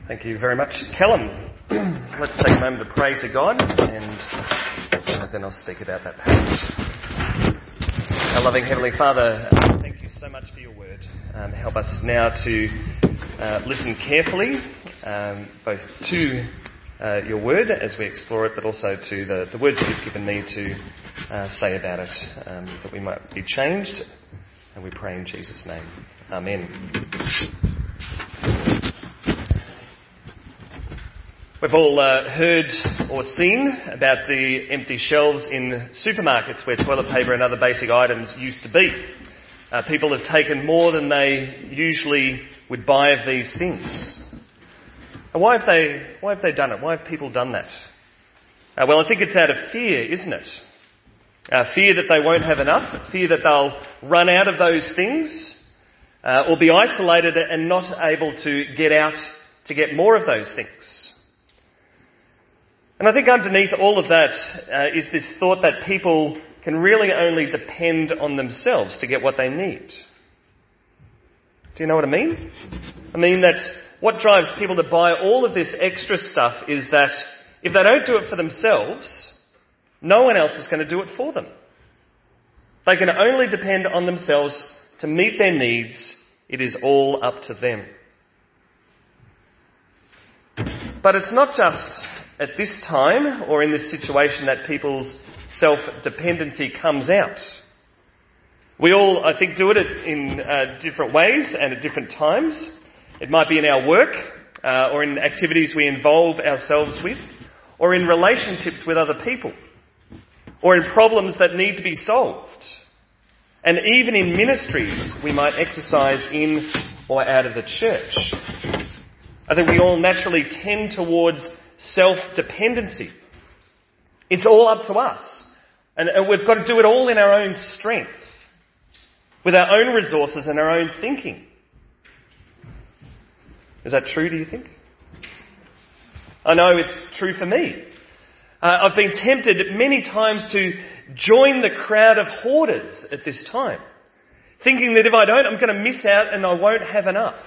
Thank you very much, Callum. Let's take a moment to pray to God, and then I'll speak about that passage. Our loving Heavenly Father, thank you so much for your word. Help us now to listen carefully, both to your word as we explore it, but also to the words that you've given me to say about it, that we might be changed. And we pray in Jesus' name. Amen. We've all heard or seen about the empty shelves in supermarkets where toilet paper and other basic items used to be. People have taken more than they usually would buy of these things. And why have they done it? Why have people done that? Well, I think it's out of fear, isn't it? Fear that they won't have enough, fear that they'll run out of those things, or be isolated and not able to get out to get more of those things. And I think underneath all of that is this thought that people can really only depend on themselves to get what they need. Do you know what I mean? I mean that what drives people to buy all of this extra stuff is that if they don't do it for themselves, no one else is going to do it for them. They can only depend on themselves to meet their needs. It is all up to them. But it's not just at this time or in this situation that people's self-dependency comes out. We all, I think, do it in different ways and at different times. It might be in our work or in activities we involve ourselves with, or in relationships with other people, or in problems that need to be solved. And even in ministries we might exercise in or out of the church. I think we all naturally tend towards self-dependency. It's all up to us. And we've got to do it all in our own strength, with our own resources and our own thinking. Is that true, do you think? I know it's true for me. I've been tempted many times to join the crowd of hoarders at this time, thinking that if I don't, I'm going to miss out and I won't have enough.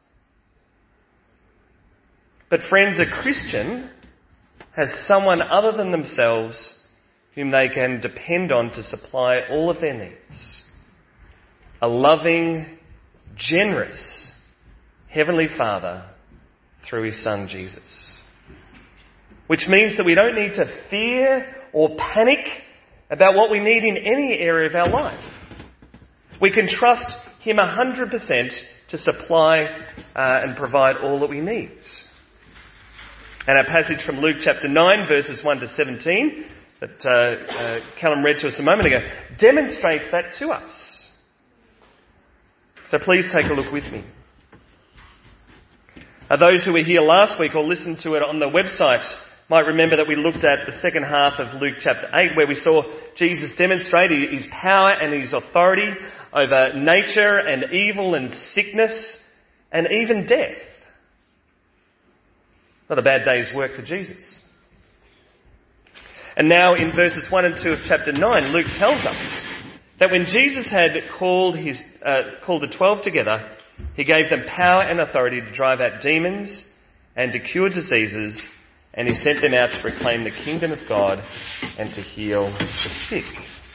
But friends, a Christian has someone other than themselves whom they can depend on to supply all of their needs. A loving, generous Heavenly Father through His Son Jesus. Which means that we don't need to fear or panic about what we need in any area of our life. We can trust Him 100% to supply and provide all that we need. And our passage from Luke chapter 9, verses 1 to 17, that Callum read to us a moment ago, demonstrates that to us. So please take a look with me. Those who were here last week or listened to it on the website might remember that we looked at the second half of Luke chapter 8, where we saw Jesus demonstrate His power and His authority over nature and evil and sickness and even death. Not a bad day's work for Jesus. And now in verses 1 and 2 of chapter 9, Luke tells us that when Jesus had called the 12 together, He gave them power and authority to drive out demons and to cure diseases, and He sent them out to proclaim the kingdom of God and to heal the sick.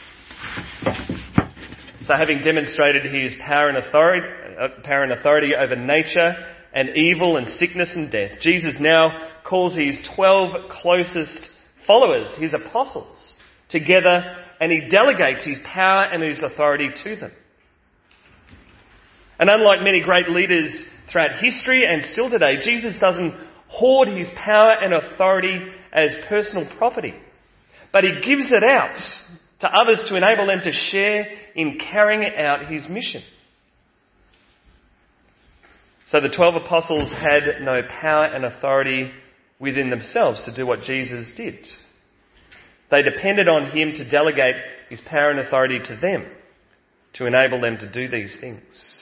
So having demonstrated His power and authority over nature and evil and sickness and death, Jesus now calls His 12 closest followers, His apostles, together, and He delegates His power and His authority to them. And unlike many great leaders throughout history and still today, Jesus doesn't hoard His power and authority as personal property, but He gives it out to others to enable them to share in carrying out His mission. So the 12 apostles had no power and authority within themselves to do what Jesus did. They depended on Him to delegate His power and authority to them, to enable them to do these things.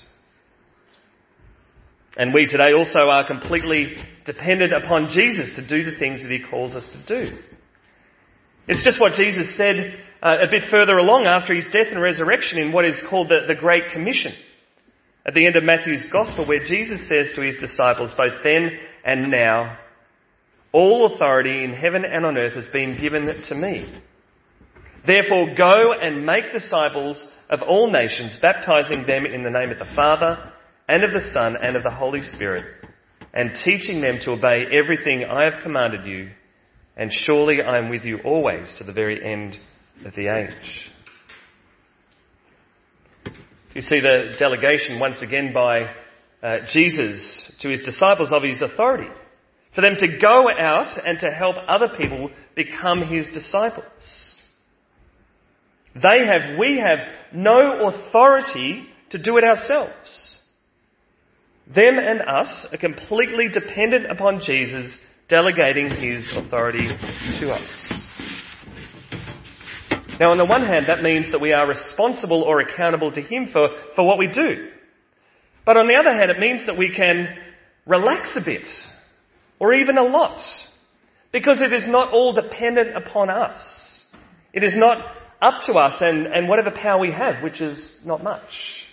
And we today also are completely dependent upon Jesus to do the things that He calls us to do. It's just what Jesus said a bit further along after His death and resurrection in what is called the Great Commission. at the end of Matthew's Gospel, where Jesus says to his disciples, both then and now, all authority in heaven and on earth has been given to me. Therefore go and make disciples of all nations, baptizing them in the name of the Father and of the Son and of the Holy Spirit, and teaching them to obey everything I have commanded you. And surely I am with you always to the very end of the age. You see the delegation once again by Jesus to his disciples of his authority, for them to go out and to help other people become his disciples. We have no authority to do it ourselves. Them and us are completely dependent upon Jesus delegating his authority to us. Now, on the one hand, that means that we are responsible or accountable to him for what we do. But on the other hand, it means that we can relax a bit, or even a lot, because it is not all dependent upon us. It is not up to us and whatever power we have, which is not much.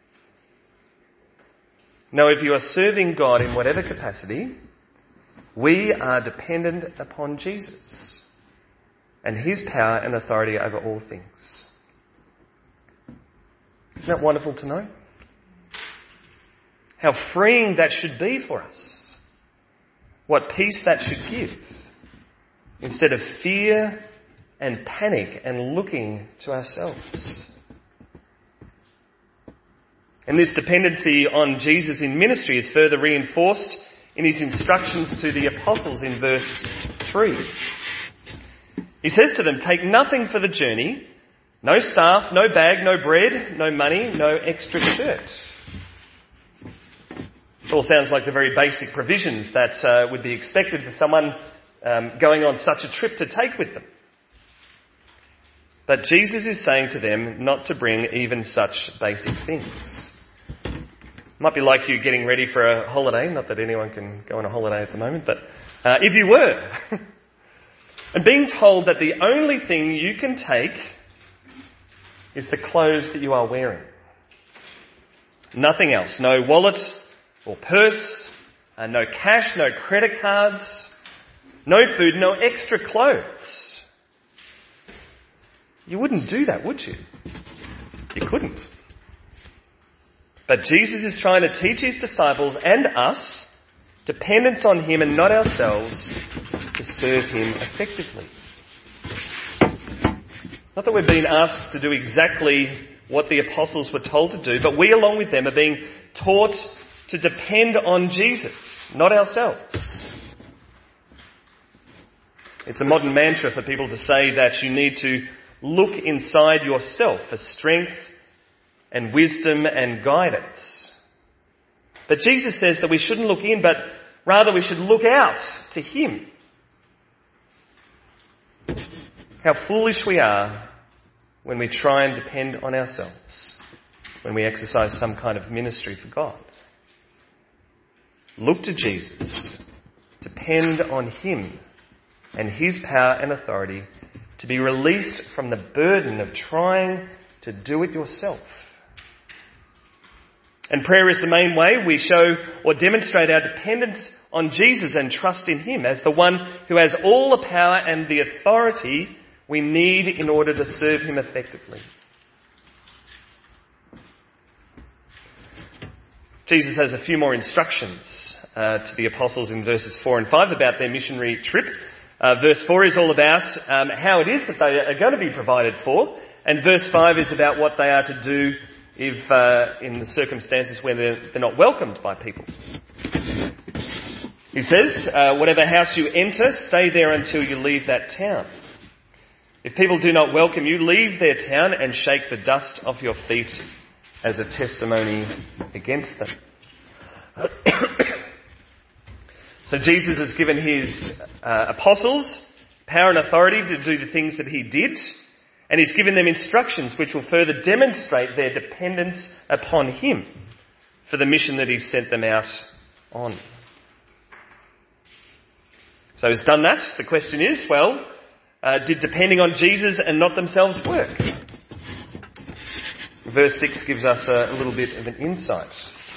No, if you are serving God in whatever capacity, we are dependent upon Jesus and his power and authority over all things. Isn't that wonderful to know? How freeing that should be for us. What peace that should give. Instead of fear and panic and looking to ourselves. And this dependency on Jesus in ministry is further reinforced in his instructions to the apostles in verse 3. He says to them, take nothing for the journey, no staff, no bag, no bread, no money, no extra shirt. It all sounds like the very basic provisions that would be expected for someone going on such a trip to take with them. But Jesus is saying to them not to bring even such basic things. It might be like you getting ready for a holiday, not that anyone can go on a holiday at the moment, but if you were, and being told that the only thing you can take is the clothes that you are wearing. Nothing else. No wallet or purse, no cash, no credit cards, no food, no extra clothes. You wouldn't do that, would you? You couldn't. But Jesus is trying to teach his disciples and us dependence on him and not ourselves to serve him effectively. Not that we're being asked to do exactly what the apostles were told to do, but we along with them are being taught to depend on Jesus, not ourselves. It's a modern mantra for people to say that you need to look inside yourself for strength and wisdom and guidance. But Jesus says that we shouldn't look in, but rather we should look out to him. How foolish we are when we try and depend on ourselves, when we exercise some kind of ministry for God. Look to Jesus. Depend on him and his power and authority to be released from the burden of trying to do it yourself. And prayer is the main way we show or demonstrate our dependence on Jesus and trust in him as the one who has all the power and the authority we need in order to serve him effectively. Jesus has a few more instructions to the apostles in verses 4 and 5 about their missionary trip. Verse 4 is all about how it is that they are going to be provided for, and verse 5 is about what they are to do if in the circumstances where they're not welcomed by people. He says, whatever house you enter, stay there until you leave that town. If people do not welcome you, leave their town and shake the dust off your feet as a testimony against them. So Jesus has given his apostles power and authority to do the things that he did, and he's given them instructions which will further demonstrate their dependence upon him for the mission that he's sent them out on. So he's done that. The question is, did depending on Jesus and not themselves work? verse 6 gives us a little bit of an insight.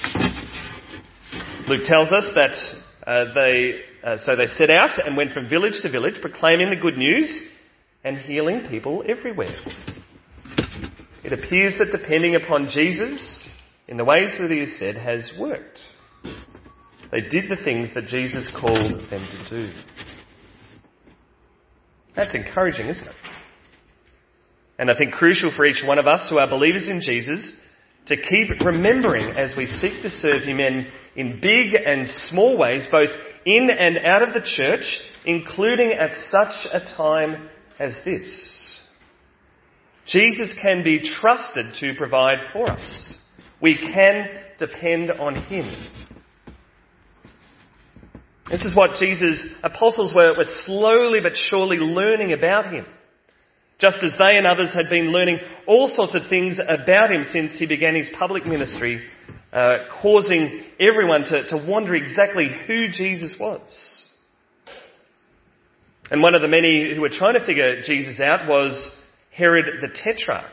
Luke tells us that they set out and went from village to village, proclaiming the good news and healing people everywhere. It appears that depending upon Jesus in the ways that he has said has worked. They did the things that Jesus called them to do. That's encouraging, isn't it? And I think crucial for each one of us who are believers in Jesus to keep remembering as we seek to serve him in big and small ways, both in and out of the church, including at such a time as this. Jesus can be trusted to provide for us. We can depend on him. This is what Jesus' apostles were slowly but surely learning about him. Just as they and others had been learning all sorts of things about him since he began his public ministry, causing everyone to wonder exactly who Jesus was. And one of the many who were trying to figure Jesus out was Herod the Tetrarch.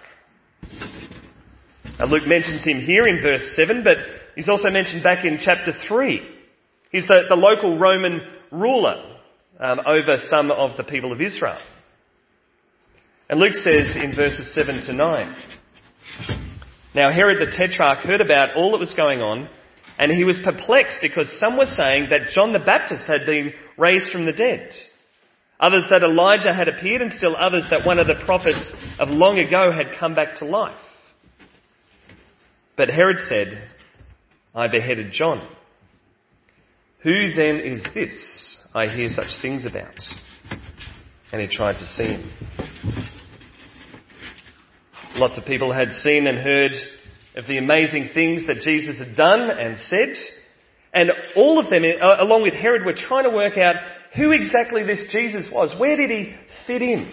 Luke mentions him here in verse 7, but he's also mentioned back in chapter 3. He's the local Roman ruler over some of the people of Israel. And Luke says in verses 7 to 9, "Now Herod the Tetrarch heard about all that was going on, and he was perplexed because some were saying that John the Baptist had been raised from the dead, others that Elijah had appeared, and still others that one of the prophets of long ago had come back to life. But Herod said, 'I beheaded John. Who then is this I hear such things about?' And he tried to see him." Lots of people had seen and heard of the amazing things that Jesus had done and said, and all of them, along with Herod, were trying to work out who exactly this Jesus was. Where did he fit in?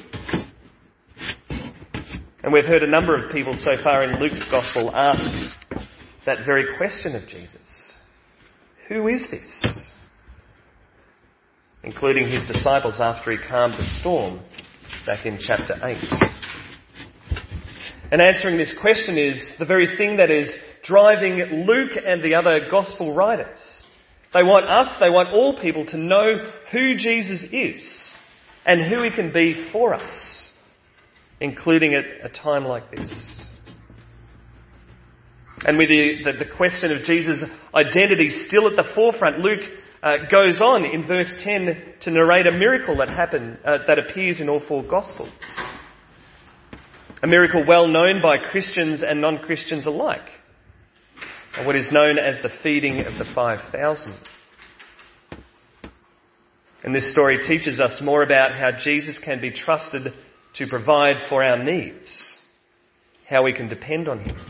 And we've heard a number of people so far in Luke's Gospel ask that very question of Jesus. Who is this? Including his disciples after he calmed the storm back in chapter 8. And answering this question is the very thing that is driving Luke and the other Gospel writers. They want all people to know who Jesus is and who he can be for us, including at a time like this. And with the question of Jesus' identity still at the forefront, Luke goes on in verse 10 to narrate a miracle that happened, that appears in all four Gospels. A miracle well known by Christians and non-Christians alike. What is known as the feeding of the 5,000. And this story teaches us more about how Jesus can be trusted to provide for our needs, how we can depend on him.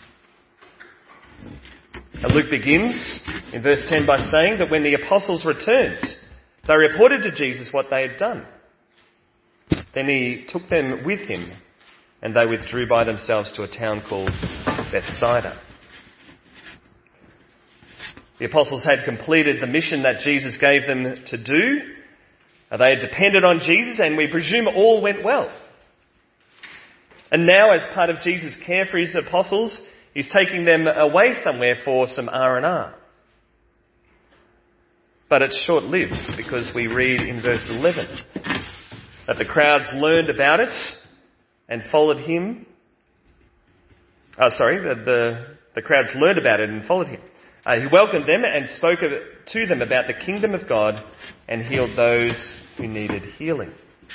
And Luke begins in verse 10 by saying that when the apostles returned, they reported to Jesus what they had done. Then he took them with him, and they withdrew by themselves to a town called Bethsaida. The apostles had completed the mission that Jesus gave them to do. They had depended on Jesus, and we presume all went well. And now, as part of Jesus' care for his apostles, he's taking them away somewhere for some R&R. But it's short-lived, because we read in verse 11 that the crowds learned about it and followed him. The crowds learned about it and followed him. He welcomed them and spoke to them about the kingdom of God and healed those who needed healing.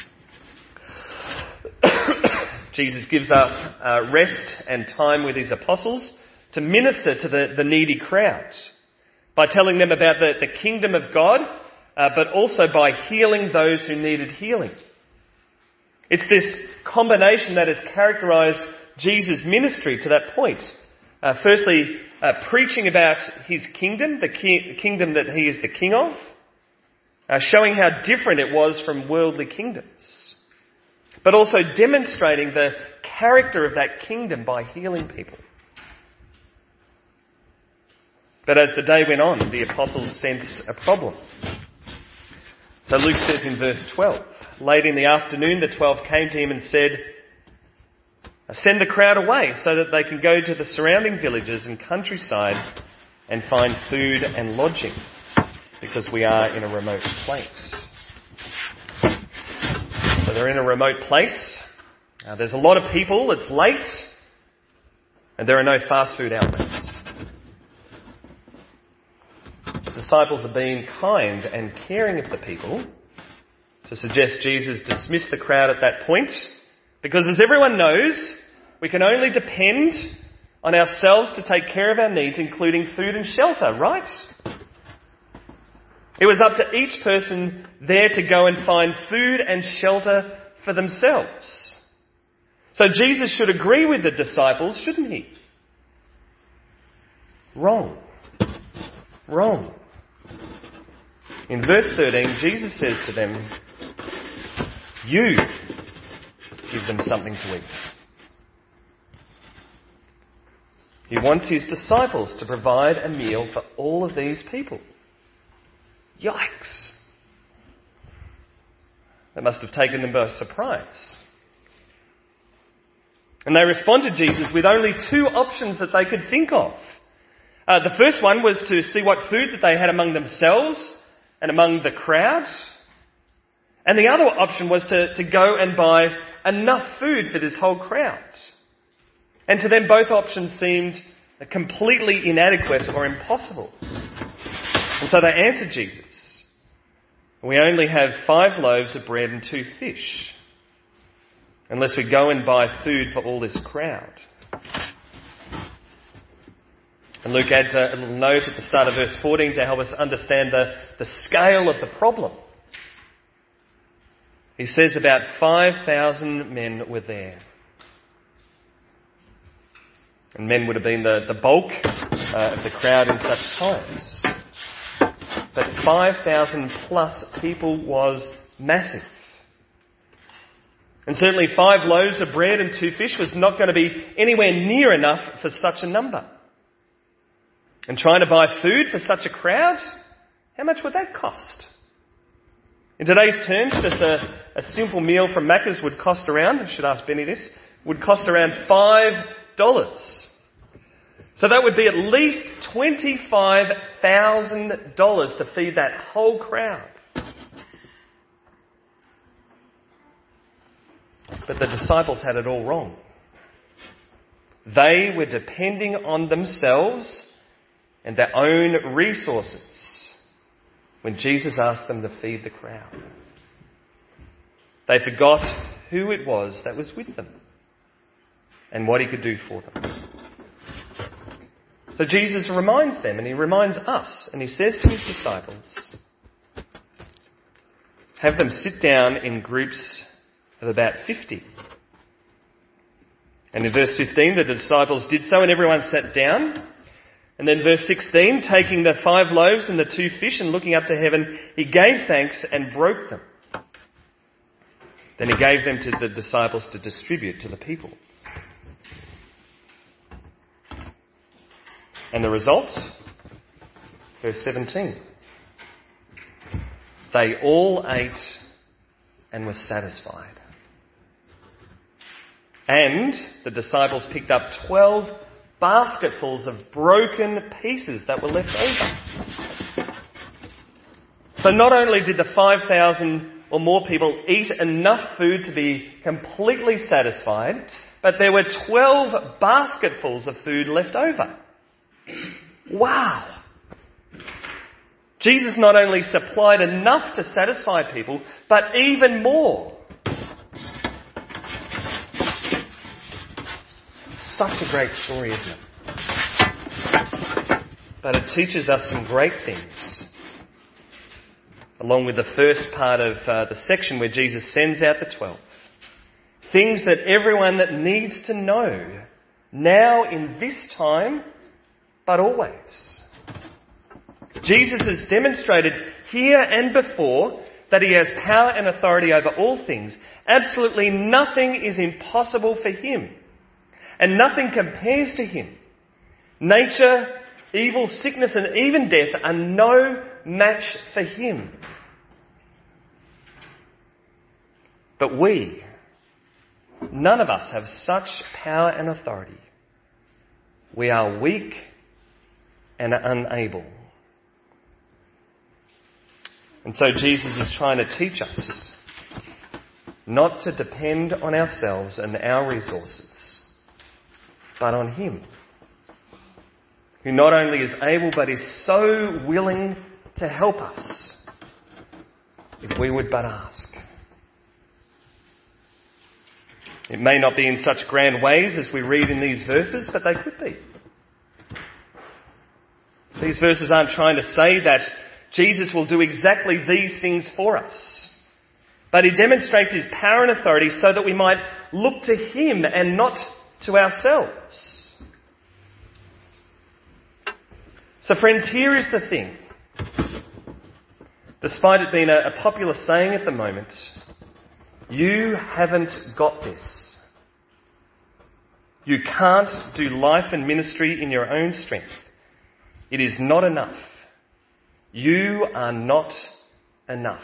Jesus gives up rest and time with his apostles to minister to the needy crowds by telling them about the kingdom of God, but also by healing those who needed healing. It's this combination that has characterised Jesus' ministry to that point. Firstly, preaching about his kingdom, the kingdom that he is the king of, showing how different it was from worldly kingdoms, but also demonstrating the character of that kingdom by healing people. But as the day went on, the apostles sensed a problem. So Luke says in verse 12, late in the afternoon, the 12 came to him and said, send the crowd away so that they can go to the surrounding villages and countryside and find food and lodging, because we are in a remote place. So they're in a remote place. There's a lot of people. It's late. And there are no fast food outlets. The disciples are being kind and caring of the people to suggest Jesus dismiss the crowd at that point, because as everyone knows, we can only depend on ourselves to take care of our needs, including food and shelter, right? It was up to each person there to go and find food and shelter for themselves. So Jesus should agree with the disciples, shouldn't he? Wrong. Wrong. In verse 13, Jesus says to them, "You give them something to eat." He wants his disciples to provide a meal for all of these people. Yikes. That must have taken them by surprise. And they respond to Jesus with only two options that they could think of. The first one was to see what food that they had among themselves and among the crowd. And the other option was to go and buy enough food for this whole crowd. And to them, both options seemed completely inadequate or impossible. And so they answered Jesus, "We only have 5 loaves of bread and 2 fish, unless we go and buy food for all this crowd." And Luke adds a little note at the start of verse 14 to help us understand the scale of the problem. He says about 5,000 men were there. And men would have been the bulk of the crowd in such times. But 5,000 plus people was massive. And certainly 5 loaves of bread and 2 fish was not going to be anywhere near enough for such a number. And trying to buy food for such a crowd, how much would that cost? In today's terms, just a simple meal from Macca's would cost around, I should ask Benny this, would cost around $5. So that would be at least $25,000 to feed that whole crowd. But the disciples had it all wrong. They were depending on themselves and their own resources when Jesus asked them to feed the crowd. They forgot who it was that was with them and what he could do for them. So Jesus reminds them, and he reminds us, and he says to his disciples, have them sit down in groups of about 50. And in verse 15, the disciples did so and everyone sat down. And then verse 16, taking the 5 loaves and the 2 fish and looking up to heaven, he gave thanks and broke them. Then he gave them to the disciples to distribute to the people. And the result? Verse 17. They all ate and were satisfied. And the disciples picked up 12 basketfuls of broken pieces that were left over. So not only did the 5,000 or more people eat enough food to be completely satisfied, but there were 12 basketfuls of food left over. Wow! Jesus not only supplied enough to satisfy people, but even more. Such a great story, isn't it? But it teaches us some great things. Along with the first part of the section where Jesus sends out the 12. Things that everyone that needs to know now in this time, but always. Jesus has demonstrated here and before that he has power and authority over all things. Absolutely nothing is impossible for him. And nothing compares to him. Nature, evil, sickness and even death are no match for him. But we None of us have such power and authority. We are weak and unable. And so Jesus is trying to teach us not to depend on ourselves and our resources, but on him, who not only is able but is so willing to help us if we would but ask. It may not be in such grand ways as we read in these verses, but they could be. These verses aren't trying to say that Jesus will do exactly these things for us, but he demonstrates his power and authority so that we might look to him and not to ourselves. So friends, here is the thing. Despite it being a popular saying at the moment, you haven't got this. You can't do life and ministry in your own strength. It is not enough. You are not enough.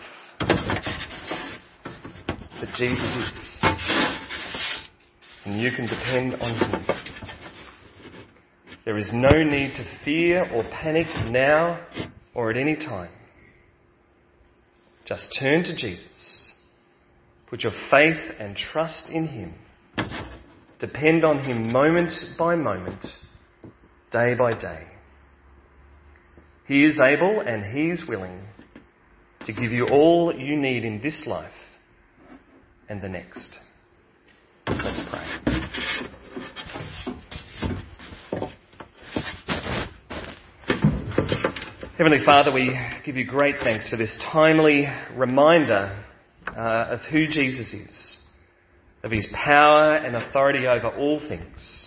But Jesus is. And you can depend on him. There is no need to fear or panic now or at any time. Just turn to Jesus. Put your faith and trust in him. Depend on him moment by moment, day by day. He is able and he is willing to give you all you need in this life and the next. Let's pray. Heavenly Father, we give you great thanks for this timely reminder of who Jesus is, of his power and authority over all things.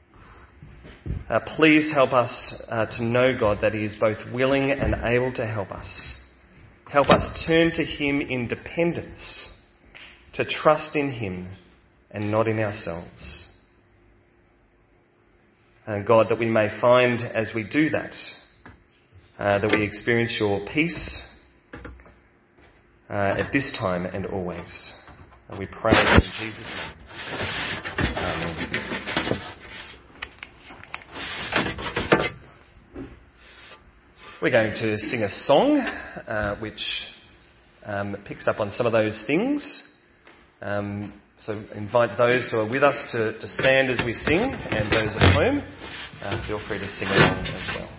Please help us to know, God, that he is both willing and able to help us. Help us turn to him in dependence, to trust in him and not in ourselves. God, that we may find as we do that, that we experience your peace at this time and always. And we pray in Jesus' name. Amen. We're going to sing a song which picks up on some of those things. So invite those who are with us to stand as we sing, and those at home, feel free to sing along as well.